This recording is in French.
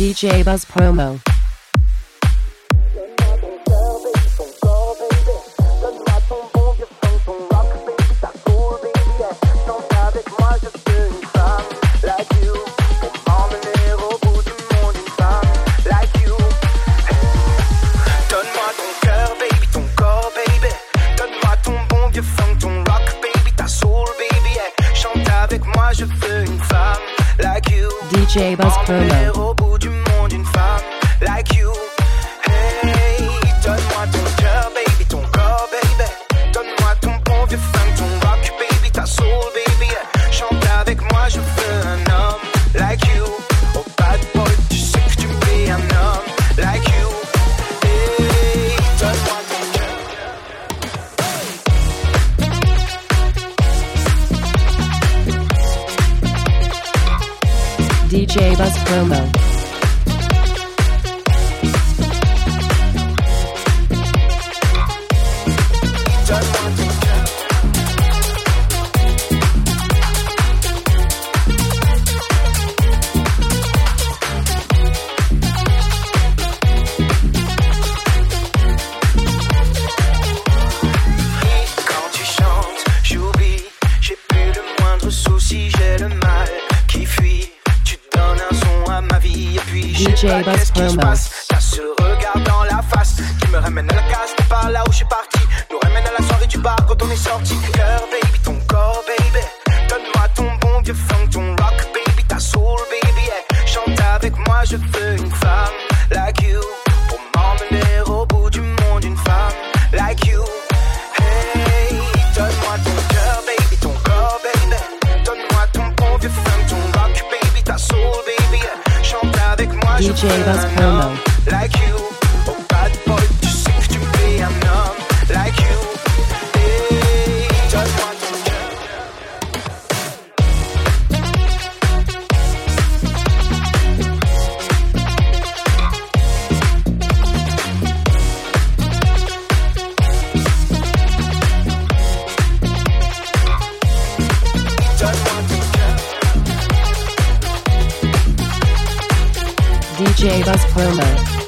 DJ Buzz Promo. DJ Buzz Promo. Au bout du monde, une femme like you. Hey, donne-moi ton cœur, baby, ton corps, baby. Donne-moi ton bon vieux funk, ton rock, baby, ta soul, baby. Chante avec moi, je veux un homme like you. Oh bad boy, tu sais que tu es un homme like you. Hey, donne-moi ton cœur. DJ Buzz Promo. Quand tu chantes, j'oublie, j'ai plus le moindre souci, j'ai le mal qui fuit. Tu donnes un son à ma vie et puis je sais pas qu'est-ce qui se passe. T'as ce regard dans la face qui me ramène à la case, t'es par là où je suis parti. Nous ramène à la soirée du bar quand on est sorti. Cœur baby, ton corps baby. Donne-moi ton bon vieux funk, ton rock baby, ta soul baby. Hey, chante avec moi, je veux une femme like you. Pour m'emmener au bout du monde, une femme like you. Hey, donne-moi ton cœur baby, ton corps baby. Donne-moi ton bon vieux funk, ton rock baby, ta soul baby. Chante avec moi, je DJ veux Buzz un Promo. homme like you. Oh bad boy, tu sais que tu es un homme like you. Hey, donne-moi ton cœur. Donne-moi ton cœur. DJ Buzz Promo.